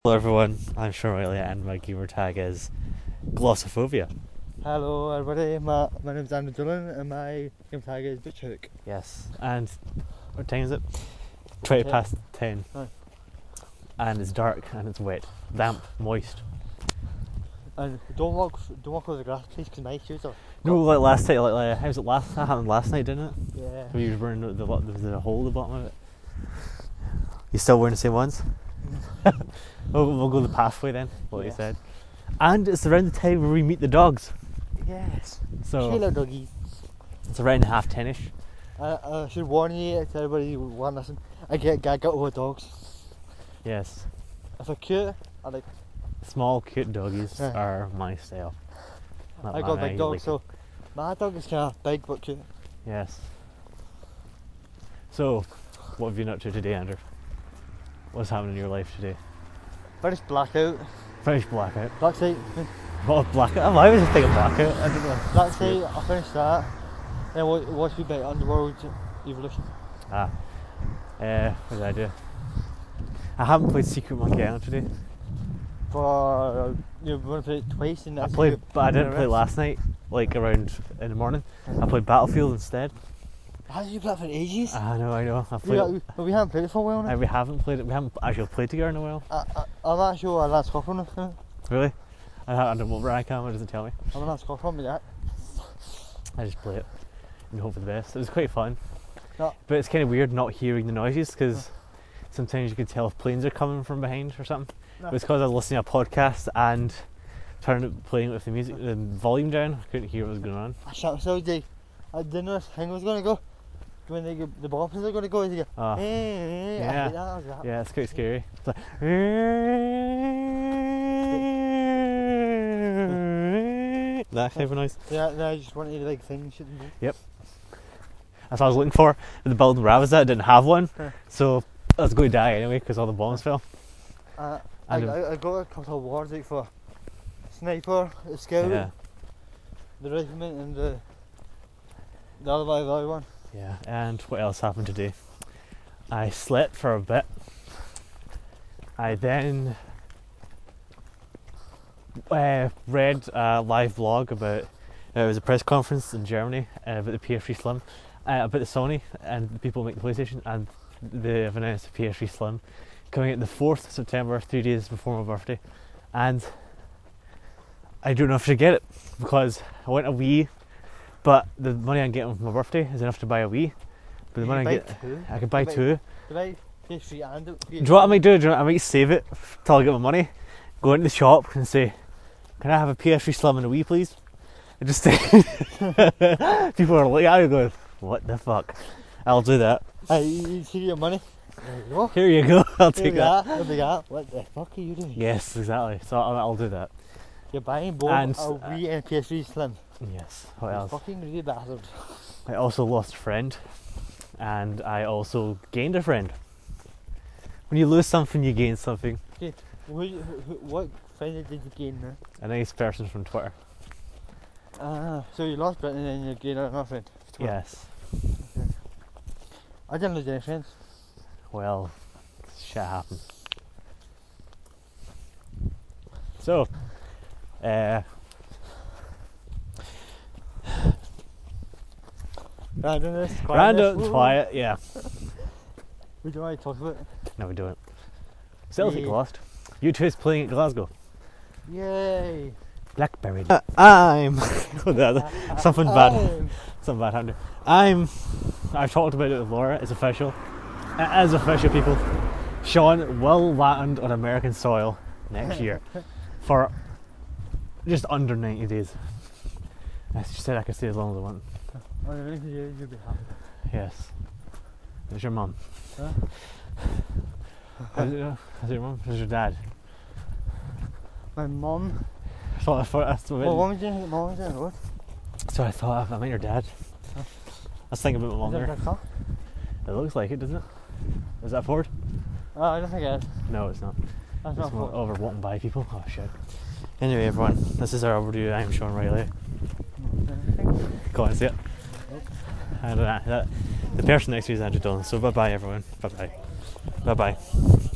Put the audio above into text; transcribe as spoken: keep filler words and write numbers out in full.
Hello everyone, I'm Sean Riley and my gamer tag is Glossophobia. Hello everybody, my, my name's Andrew Dillon and my game tag is Bitch Hook. Yes, and what time is it? twenty ten. past ten. Aye. And it's dark and it's wet, damp, moist. And don't walk don't walk over the grass please because my shoes are... No, like last night, like, like how was it last, that happened last night, didn't it? Yeah. We were wearing the, the, there was a hole at the bottom of it. You still wearing the same ones? we'll, we'll go the pathway then, what Yes. you said. And it's around the time where we meet the dogs. Yes. So Hello doggies. it's around half ten-ish. I, I should warn you to everybody who won't listen. I get gagged over dogs. Yes. If they're cute, I like Small cute doggies Yeah. are my style. Not I got my big dogs, like- so my dog is kinda big but cute. Yes. So, what have you been up to today, Andrew? What's happening in your life today? Finished blackout. Finished blackout. Black site. What blackout? Why was I thinking blackout? I don't know. Black site, I finished that. Then watch, watch me bit Underworld Evolution. Ah. Uh, what did I do? I haven't played Secret Monkey Island today. For uh, you want to play it twice and I that's played, you- but I didn't the play rest. last night, like around in the morning. I played Battlefield instead. How did you play it for ages? I know, I know. I we, played. got, we, we haven't played it for a while Uh, now. we haven't played it. We haven't actually played together in a while. I, I, I'm not sure I'm not Scotland on it. Really? I don't know what rank I'm. It doesn't tell me. I'm not Scotland with that. I just play it and hope for the best. It was quite fun. No. But it's kind of weird not hearing the noises because sometimes you can tell if planes are coming from behind or something. No. It was because I was listening to a podcast and turning it, playing with the music, the volume down. I couldn't hear what was going on. I shot myself, like, I didn't know this thing was going to go. When they, the bombs are going to go, they go, Oh, hey, yeah. I hate that, I was like, yeah, it's quite scary. It's like that type of noise. Yeah, no, I just wanted to like thing shouldn't be. That's what I was looking for. The building where I was at didn't have one, Huh. so I was going to die anyway because all the bombs fell. Uh, I, And, um, I, I got a couple of awards like for sniper, the scout, Yeah, the regiment, and the the other, the other one. yeah. And what else happened today? I slept for a bit. I then uh, read a live blog about uh, it was a press conference in Germany uh, about the P S three Slim, uh, about the Sony and the people who make the PlayStation, and they have announced the P S three Slim coming out the fourth of September, three days before my birthday, and I don't know if I should get it because I want a Wii, but the money I'm getting from my birthday is enough to buy a Wii. But the money I get, two. I could buy buy- two. You buy P S three and Do you know what I might do? Do you know what I might save it till I get my money, go into the shop and say, "Can I have a P S three Slim and a Wii, please?" And just say, people are like, "I go, what the fuck?" I'll do that. Hey, you, you see your money? There you go. Here you go. I'll There take you that. go. There you go. What the fuck are you doing? Yes, exactly. So I'll, I'll do that. You're buying both And, a uh, Wii and a P S three Slim. Yes. What You else? fucking greedy bastard. I also lost a friend, and I also gained a friend. When you lose something, you gain something. Who, who, who, what friend did you gain now? A nice person from Twitter. Ah, so you lost Britain and then you gained another friend. Yes. I didn't lose any friends. Well, shit happens. So, uh, Random this, quiet random, this. quiet, yeah. We don't want to talk about it. No, we don't. Celtic Yeah. lost. U two is playing at Glasgow. Yay! Blackberry. Uh, I'm something bad. Um, Something bad happened. I'm. I've talked about it with Laura. It's official. It is official, people. Sean will land on American soil next year for just under ninety days. I said I could stay as long as I want. I really think you- you'll be happy. Yes. There's your mum. Huh? How's your, how's your mum? How's your dad? My mum. I thought I thought that's what Well, what was doing? Mum was doing what? So I thought I meant your dad. I was thinking about my mum Is that there. a car? It looks like it, doesn't it? Is that Ford? Oh, I don't think it is. No, it's not. That's It's not more Ford. over walking by people. Oh shit. Anyway, everyone, this is our overdue. I'm Sean Riley. Go on, see it. And uh, that, the person next to you is Andrew Dillon. So bye bye, everyone. Bye bye. Bye bye.